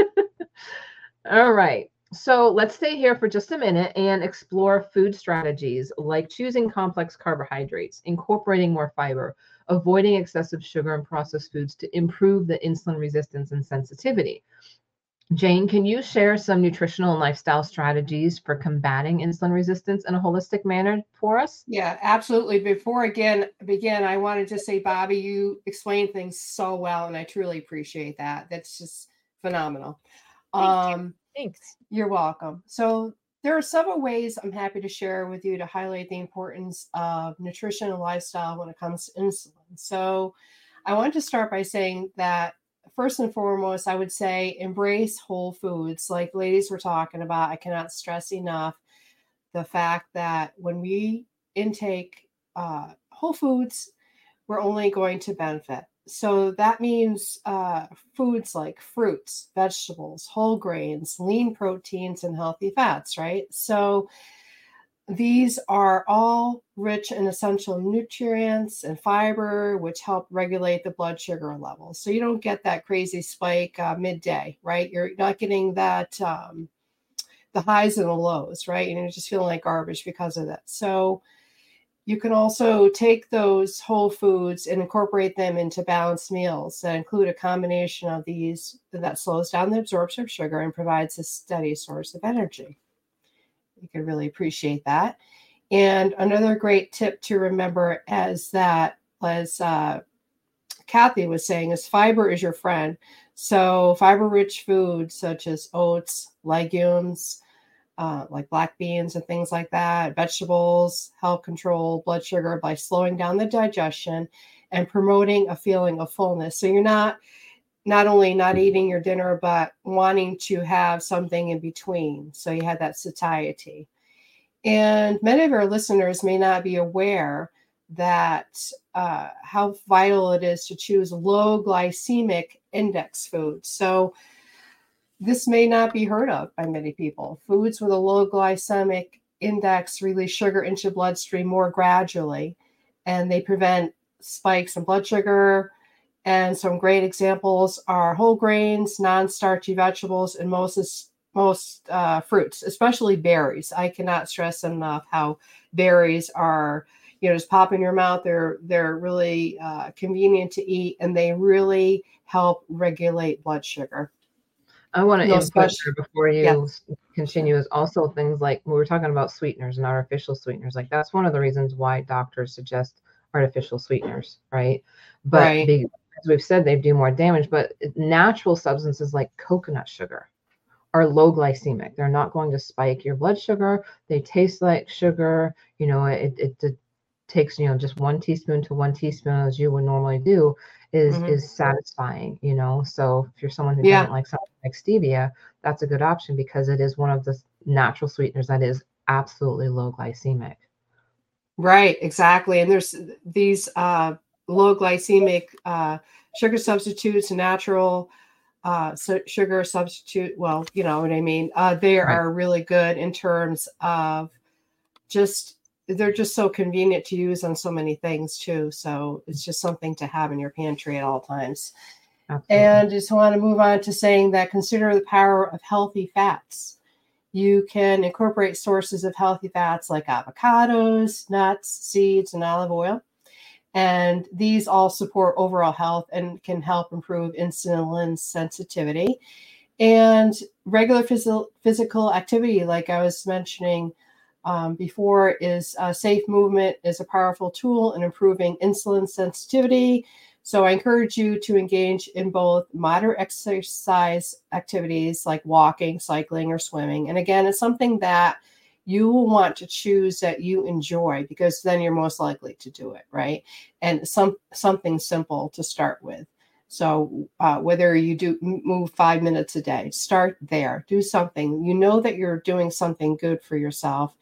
All right. So let's stay here for just a minute and explore food strategies like choosing complex carbohydrates, incorporating more fiber, avoiding excessive sugar and processed foods to improve the insulin resistance and sensitivity. Jane, can you share some nutritional and lifestyle strategies for combating insulin resistance in a holistic manner for us? Yeah, absolutely. Before again begin, I wanted to say, Bobby, you explained things so well, and I truly appreciate that. That's just phenomenal. Thank um, you. Thanks. You're welcome. So there are several ways I'm happy to share with you to highlight the importance of nutrition and lifestyle when it comes to insulin. So I want to start by saying that first and foremost, I would say embrace whole foods. Like ladies were talking about, I cannot stress enough the fact that when we intake uh, whole foods, we're only going to benefit. So that means uh, foods like fruits, vegetables, whole grains, lean proteins, and healthy fats, right? So these are all rich in essential nutrients and fiber, which help regulate the blood sugar levels. So you don't get that crazy spike uh, midday, right? You're not getting that, um, the highs and the lows, right? And you're just feeling like garbage because of that. So you can also take those whole foods and incorporate them into balanced meals that include a combination of these that slows down the absorption of sugar and provides a steady source of energy. You can really appreciate that. And another great tip to remember is that, as uh, Kathy was saying is fiber is your friend. So fiber-rich foods such as oats, legumes, uh, like black beans and things like that, vegetables help control blood sugar by slowing down the digestion and promoting a feeling of fullness. So you're not not only not eating your dinner, but wanting to have something in between. So you have that satiety. And many of our listeners may not be aware that uh, how vital it is to choose low glycemic index foods. So this may not be heard of by many people. Foods with a low glycemic index release sugar into the bloodstream more gradually, and they prevent spikes in blood sugar. And some great examples are whole grains, non-starchy vegetables, and most most uh, fruits, especially berries. I cannot stress enough how berries are, you know, just pop in your mouth. They're they're really uh, convenient to eat, and they really help regulate blood sugar. I want to No input special- there before you Yeah. continue is also things like we were talking about sweeteners and artificial sweeteners. Like that's one of the reasons why doctors suggest artificial sweeteners, right? But Right. they, as we've said, they do more damage. But natural substances like coconut sugar are low glycemic. They're not going to spike your blood sugar. They taste like sugar. You know, it it, it takes, you know, just one teaspoon to one teaspoon as you would normally do is Mhm. is satisfying, you know. So if you're someone who Yeah. doesn't like something like stevia, that's a good option because it is one of the natural sweeteners that is absolutely low glycemic. Right, exactly. And there's these uh, low glycemic uh, sugar substitutes, natural uh, so sugar substitute. Well, you know what I mean. Uh, they Right. are really good in terms of just, they're just so convenient to use on so many things too. So it's just something to have in your pantry at all times. Absolutely. And just want to move on to saying that consider the power of healthy fats. You can incorporate sources of healthy fats like avocados, nuts, seeds, and olive oil. And these all support overall health and can help improve insulin sensitivity. And regular phys- physical activity, like I was mentioning um, before, is uh, safe movement is a powerful tool in improving insulin sensitivity. So I encourage you to engage in both moderate exercise activities like walking, cycling, or swimming. And again, it's something that you will want to choose that you enjoy because then you're most likely to do it, right? And some something simple to start with. So uh, whether you do move five minutes a day, start there. Do something. You know that you're doing something good for yourself.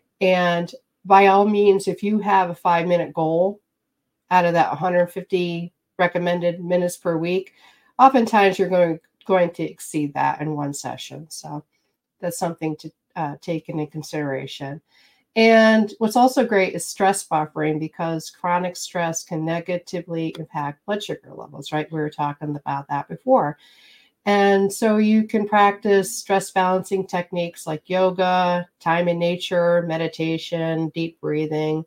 And by all means, if you have a five-minute goal out of that one hundred fifty recommended minutes per week, oftentimes you're going, going to exceed that in one session. So that's something to uh, take into consideration. And what's also great is stress buffering because chronic stress can negatively impact blood sugar levels, right? We were talking about that before. And so you can practice stress balancing techniques like yoga, time in nature, meditation, deep breathing,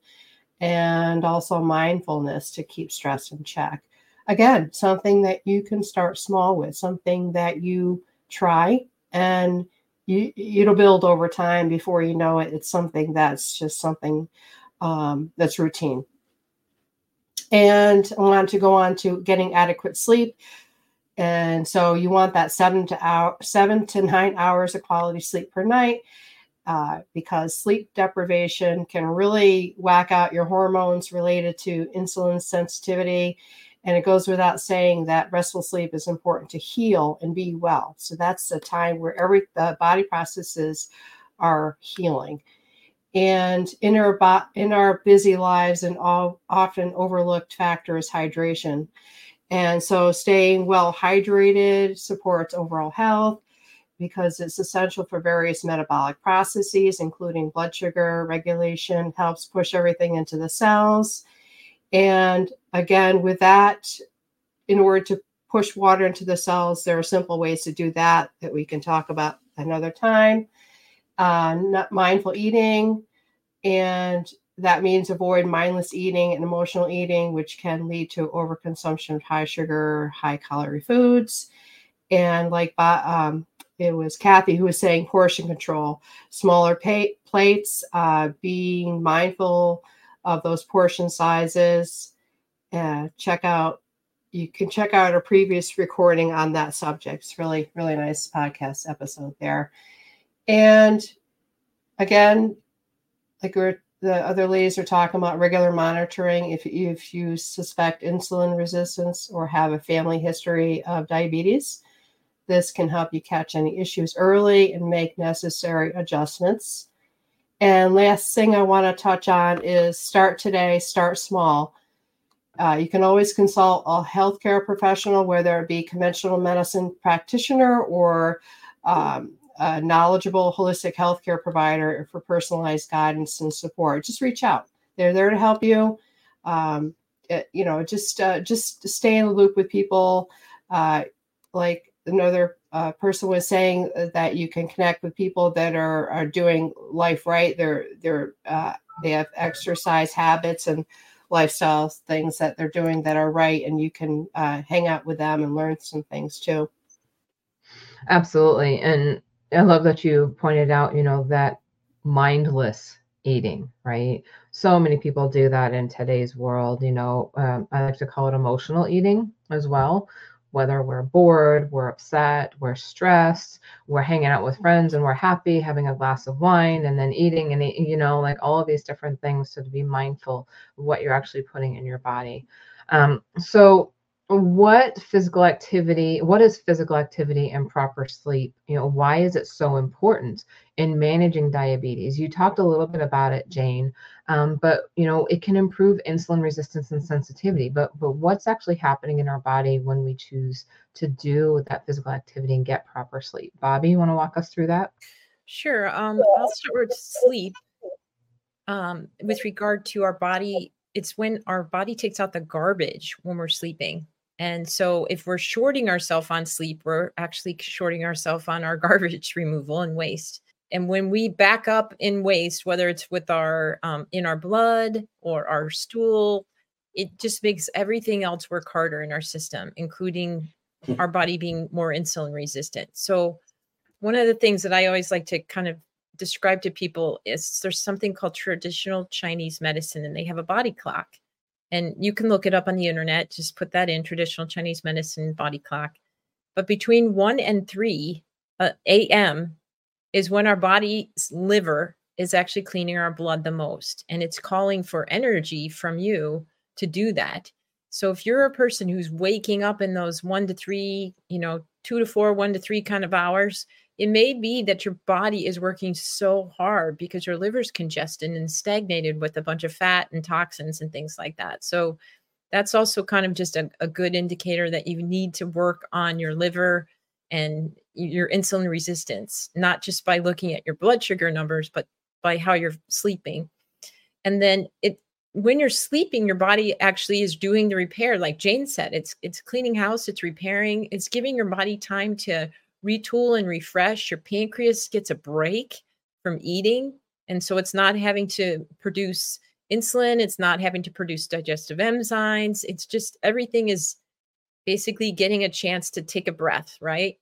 and also mindfulness to keep stress in check. Again, something that you can start small with, something that you try and you, it'll build over time. Before you know it, it's something that's just something um, that's routine. And I want to go on to getting adequate sleep. And so you want that seven to hour, seven to nine hours of quality sleep per night. Uh, because sleep deprivation can really whack out your hormones related to insulin sensitivity. And it goes without saying that restful sleep is important to heal and be well. So that's the time where every the body processes are healing. And in our, bo- in our busy lives, and all often overlooked factor is hydration. And so staying well hydrated supports overall health, because it's essential for various metabolic processes, including blood sugar regulation, helps push everything into the cells. And again, with that, in order to push water into the cells, there are simple ways to do that that we can talk about another time. Uh, not mindful eating, and that means avoid mindless eating and emotional eating, which can lead to overconsumption of high sugar, high calorie foods. And like um, it was Kathy who was saying portion control, smaller pay, plates, uh, being mindful of those portion sizes. Uh, check out, you can check out a previous recording on that subject. It's really, really nice podcast episode there. And again, like we're, the other ladies are talking about, regular monitoring. If, if you suspect insulin resistance or have a family history of diabetes, this can help you catch any issues early and make necessary adjustments. And last thing I want to touch on is start today, start small. Uh, you can always consult a healthcare professional, whether it be conventional medicine practitioner or um, a knowledgeable holistic healthcare provider for personalized guidance and support. Just reach out. They're there to help you. Um, it, you know, just uh, just stay in the loop with people. Uh, like another uh, person was saying, that you can connect with people that are are doing life right. They're they're uh, they have exercise habits and lifestyle things that they're doing that are right, and you can uh, hang out with them and learn some things too. Absolutely. And I love that you pointed out, you know, that mindless eating, right? So many people do that in today's world. You know, um, I like to call it emotional eating as well. Whether we're bored, we're upset, we're stressed, we're hanging out with friends and we're happy, having a glass of wine and then eating and, eat- you know, like all of these different things. So to be mindful of what you're actually putting in your body. Um, so what physical activity, what is physical activity and proper sleep? You know, why is it so important in managing diabetes? You talked a little bit about it, Jane, um, but you know, it can improve insulin resistance and sensitivity. But but what's actually happening in our body when we choose to do that physical activity and get proper sleep? Bobby, you want to walk us through that? Sure. Um, I'll start with sleep. Um, with regard to our body, it's when our body takes out the garbage when we're sleeping. And so if we're shorting ourselves on sleep, we're actually shorting ourselves on our garbage removal and waste. And when we back up in waste, whether it's with our um, in our blood or our stool, it just makes everything else work harder in our system, including our body being more insulin resistant. So one of the things that I always like to kind of describe to people is there's something called traditional Chinese medicine, and they have a body clock. And you can look it up on the internet. Just put that in, traditional Chinese medicine body clock. But between one and three uh, a m is when our body's liver is actually cleaning our blood the most. And it's calling for energy from you to do that. So if you're a person who's waking up in those one to three, you know, two to four, one to three kind of hours, it may be that your body is working so hard because your liver's congested and stagnated with a bunch of fat and toxins and things like that. So that's also kind of just a, a good indicator that you need to work on your liver and your insulin resistance, not just by looking at your blood sugar numbers, but by how you're sleeping. And then it, when you're sleeping, your body actually is doing the repair. Like Jane said, it's, it's cleaning house, it's repairing, it's giving your body time to retool and refresh. Your pancreas gets a break from eating. And so it's not having to produce insulin. It's not having to produce digestive enzymes. It's just everything is basically getting a chance to take a breath, right?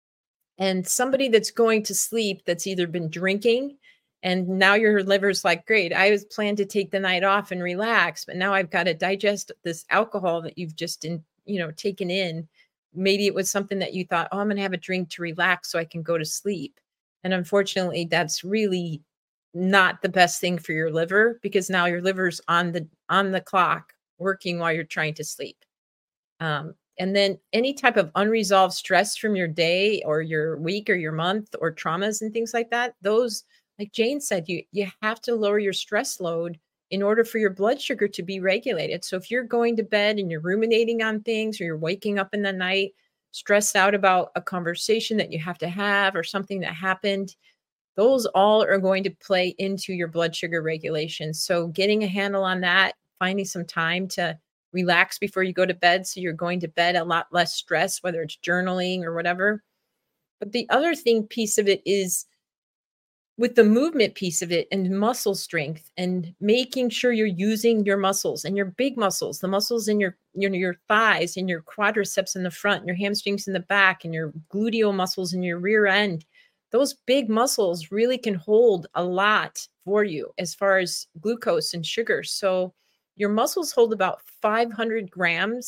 And somebody that's going to sleep that's either been drinking and now your liver's like, great, I was planned to take the night off and relax, but now I've got to digest this alcohol that you've just, in, you know, taken in. Maybe it was something that you thought, oh, I'm going to have a drink to relax so I can go to sleep. And unfortunately, that's really not the best thing for your liver, because now your liver's on the on the clock working while you're trying to sleep. Um, and then any type of unresolved stress from your day or your week or your month or traumas and things like that, those, like Jane said, you you have to lower your stress load in order for your blood sugar to be regulated. So if you're going to bed and you're ruminating on things, or you're waking up in the night stressed out about a conversation that you have to have or something that happened, those all are going to play into your blood sugar regulation. So getting a handle on that, finding some time to relax before you go to bed, so you're going to bed a lot less stressed, whether it's journaling or whatever. But the other thing piece of it is with the movement piece of it and muscle strength, and making sure you're using your muscles and your big muscles, the muscles in your, your, your thighs and your quadriceps in the front, and your hamstrings in the back, and your gluteal muscles in your rear end. Those big muscles really can hold a lot for you as far as glucose and sugar. So your muscles hold about five hundred grams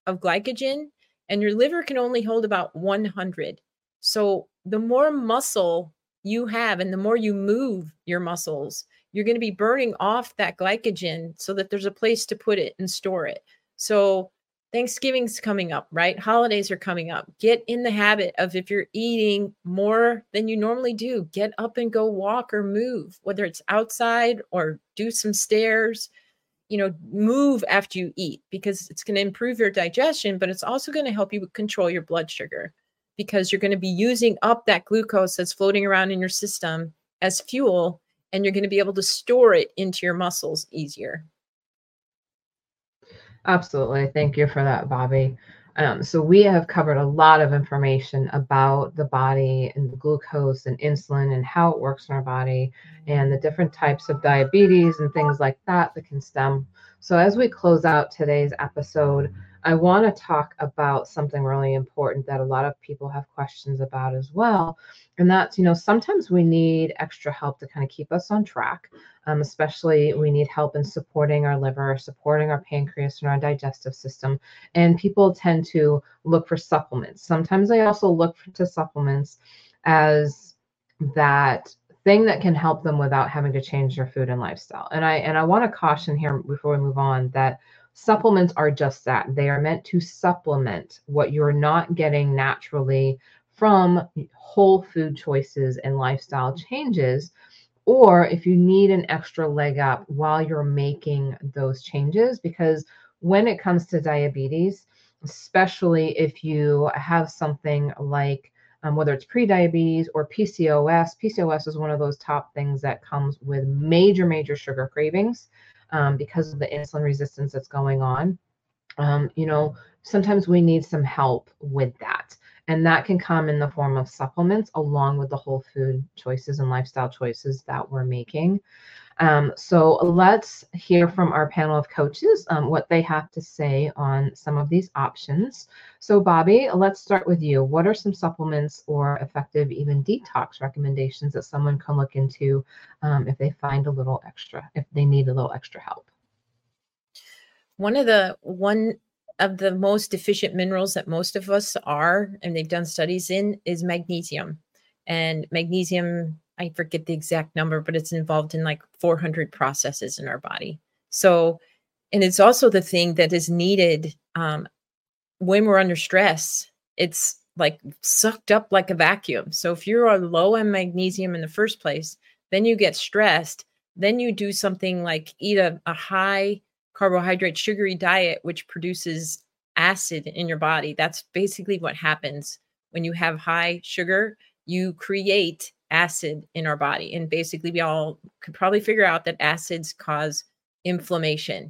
of glycogen, and your liver can only hold about one hundred. So the more muscle you have and the more you move your muscles, you're going to be burning off that glycogen so that there's a place to put it and store it. So Thanksgiving's coming up, right? Holidays are coming up. Get in the habit of, if you're eating more than you normally do, get up and go walk or move, whether it's outside or do some stairs. You know, move after you eat, because it's going to improve your digestion, but it's also going to help you control your blood sugar, because you're going to be using up that glucose that's floating around in your system as fuel, and you're going to be able to store it into your muscles easier. Absolutely. Thank you for that, Bobby. Um, so we have covered a lot of information about the body and the glucose and insulin and how it works in our body and the different types of diabetes and things like that that can stem. So as we close out today's episode, I want to talk about something really important that a lot of people have questions about as well. And that's, you know, sometimes we need extra help to kind of keep us on track. Um, especially we need help in supporting our liver, supporting our pancreas and our digestive system. And people tend to look for supplements. Sometimes they also look for, to supplements as that thing that can help them without having to change their food and lifestyle. And I and I want to caution here before we move on that supplements are just that. They are meant to supplement what you're not getting naturally from whole food choices and lifestyle changes, or if you need an extra leg up while you're making those changes. Because when it comes to diabetes, especially if you have something like um, whether it's prediabetes or P C O S, P C O S is one of those top things that comes with major, major sugar cravings um, because of the insulin resistance that's going on. Um, you know, sometimes we need some help with that. And that can come in the form of supplements along with the whole food choices and lifestyle choices that we're making. Um, so let's hear from our panel of coaches um, what they have to say on some of these options. So Bobby, let's start with you. What are some supplements or effective even detox recommendations that someone can look into um, if they find a little extra, if they need a little extra help? One of the one of the most deficient minerals that most of us are, and they've done studies in, is magnesium. And magnesium, I forget the exact number, but it's involved in like four hundred processes in our body. So, and it's also the thing that is needed um, when we're under stress. It's like sucked up like a vacuum. So if you're low on magnesium in the first place, then you get stressed, then you do something like eat a, a high carbohydrate, sugary diet, which produces acid in your body. That's basically what happens when you have high sugar. You create acid in our body. And basically, we all could probably figure out that acids cause inflammation.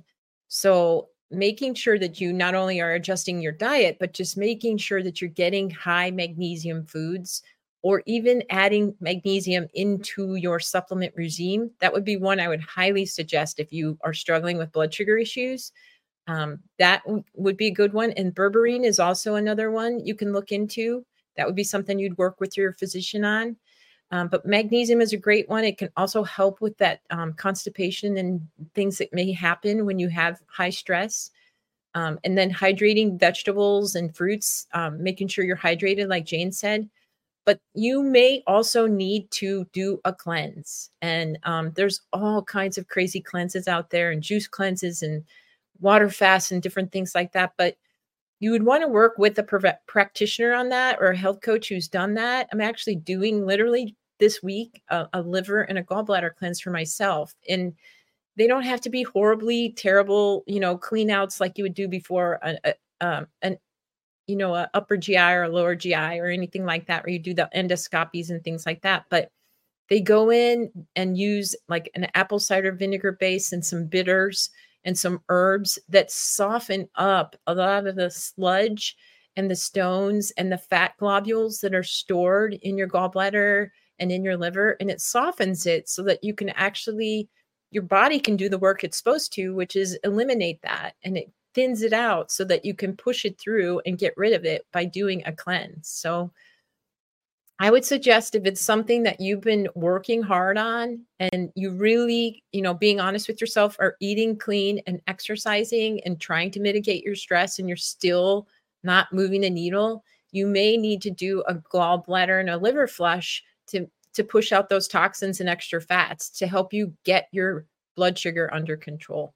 So making sure that you not only are adjusting your diet, but just making sure that you're getting high magnesium foods, or even adding magnesium into your supplement regime. That would be one I would highly suggest if you are struggling with blood sugar issues. Um, that w- would be a good one. And berberine is also another one you can look into. That would be something you'd work with your physician on. Um, but magnesium is a great one. It can also help with that um, constipation and things that may happen when you have high stress. Um, and then hydrating vegetables and fruits, um, making sure you're hydrated, like Jane said. But you may also need to do a cleanse. And um, there's all kinds of crazy cleanses out there, and juice cleanses and water fasts and different things like that. But you would want to work with a pr- practitioner on that, or a health coach who's done that. I'm actually doing literally this week a, a liver and a gallbladder cleanse for myself. And they don't have to be horribly terrible, you know, clean outs like you would do before a, a, um, an you know, a upper G I or a lower G I or anything like that, where you do the endoscopies and things like that. But they go in and use like an apple cider vinegar base and some bitters and some herbs that soften up a lot of the sludge and the stones and the fat globules that are stored in your gallbladder and in your liver. And it softens it so that you can actually, your body can do the work it's supposed to, which is eliminate that. And it thins it out so that you can push it through and get rid of it by doing a cleanse. So I would suggest if it's something that you've been working hard on and you really, you know, being honest with yourself, are eating clean and exercising and trying to mitigate your stress, and you're still not moving the needle, you may need to do a gallbladder and a liver flush to, to push out those toxins and extra fats to help you get your blood sugar under control.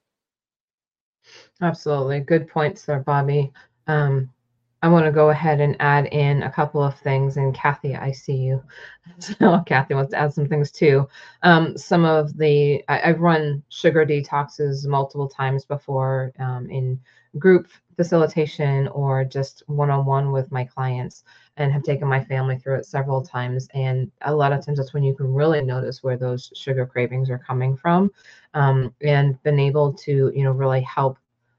Absolutely. Good points there, Bobby. Um, I want to go ahead and add in a couple of things. And Kathy, I see you. So Kathy wants to add some things too. Um, some of the, I, I've run sugar detoxes multiple times before um, in group facilitation or just one-on-one with my clients, and have taken my family through it several times. And a lot of times that's when you can really notice where those sugar cravings are coming from, um, and been able to, you know, really help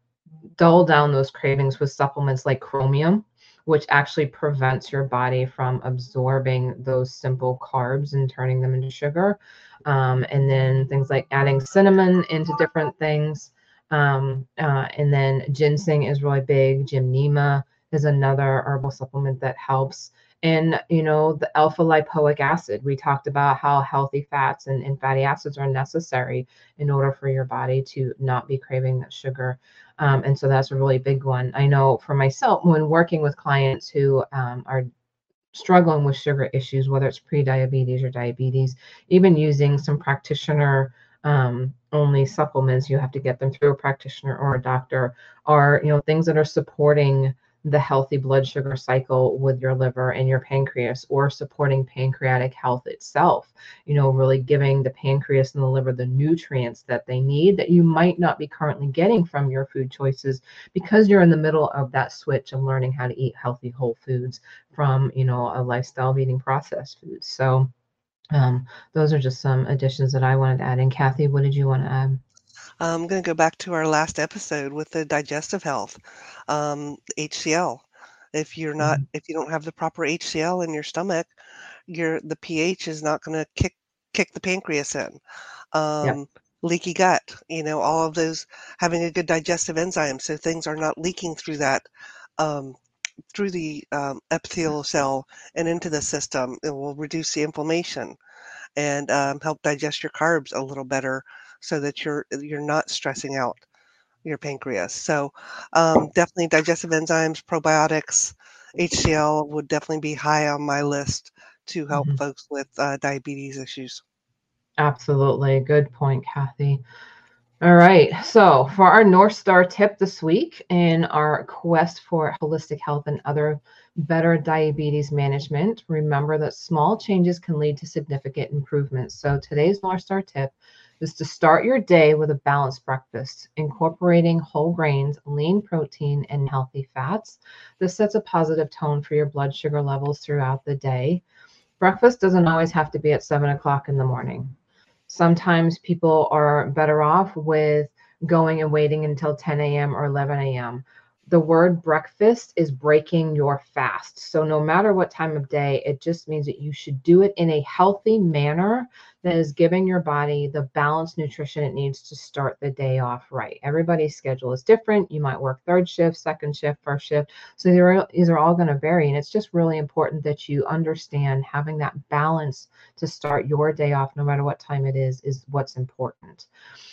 dull down those cravings with supplements like chromium, which actually prevents your body from absorbing those simple carbs and turning them into sugar. Um, and then things like adding cinnamon into different things. Um, uh, and then ginseng is really big. Gymnema is another herbal supplement that helps. And, you know, the alpha lipoic acid, we talked about how healthy fats and, and fatty acids are necessary in order for your body to not be craving that sugar. Um, and so that's a really big one. I know for myself, when working with clients who um, are struggling with sugar issues, whether it's pre-diabetes or diabetes, even using some practitioner um, only supplements, you have to get them through a practitioner or a doctor, are, you know, things that are supporting the healthy blood sugar cycle with your liver and your pancreas, or supporting pancreatic health itself, you know, really giving the pancreas and the liver the nutrients that they need that you might not be currently getting from your food choices, because you're in the middle of that switch of learning how to eat healthy whole foods from, you know, a lifestyle of eating processed foods. So um, those are just some additions that I wanted to add. And Kathy, what did you want to add? I'm going to go back to our last episode with the digestive health, um, H C L. If you're not, Mhm. if you don't have the proper H C L in your stomach, your the pH is not going to kick kick the pancreas in. Yep. Um, leaky gut, you know, all of those, having a good digestive enzyme, so things are not leaking through that, um, through the um, epithelial cell and into the system. It will reduce the inflammation and um, help digest your carbs a little better, so that you're you're not stressing out your pancreas. So um, definitely digestive enzymes, probiotics, H C L would definitely be high on my list to help Mhm. folks with uh, diabetes issues. Absolutely. Good point, Kathy. All right. So, for our North Star tip this week in our quest for holistic health and other better diabetes management, remember that small changes can lead to significant improvements. So, today's North Star tip is to start your day with a balanced breakfast, incorporating whole grains, lean protein, and healthy fats. This sets a positive tone for your blood sugar levels throughout the day. Breakfast doesn't always have to be at seven o'clock in the morning. Sometimes people are better off with going and waiting until ten a.m. or eleven a.m. The word breakfast is breaking your fast. So no matter what time of day, it just means that you should do it in a healthy manner that is giving your body the balanced nutrition it needs to start the day off right. Everybody's schedule is different. You might work third shift, second shift, first shift. So these are all going to vary. And it's just really important that you understand having that balance to start your day off, no matter what time it is, is what's important.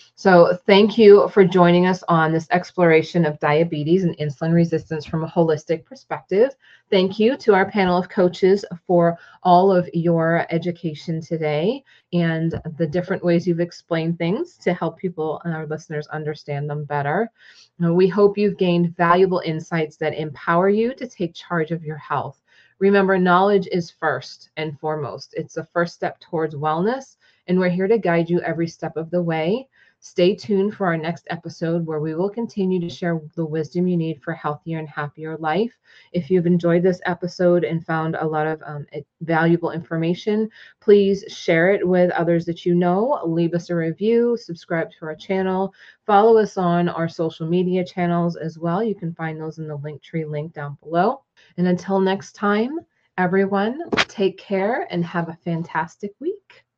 So thank you for joining us on this exploration of diabetes and insulin resistance from a holistic perspective. Thank you to our panel of coaches for all of your education today and the different ways you've explained things to help people and our listeners understand them better. We hope you've gained valuable insights that empower you to take charge of your health. Remember, knowledge is first and foremost. It's the first step towards wellness, and we're here to guide you every step of the way. Stay tuned for our next episode, where we will continue to share the wisdom you need for a healthier and happier life. If you've enjoyed this episode and found a lot of um, valuable information, please share it with others that you know. Leave us a review, subscribe to our channel, follow us on our social media channels as well. You can find those in the Linktree link down below. And until next time, everyone, take care and have a fantastic week.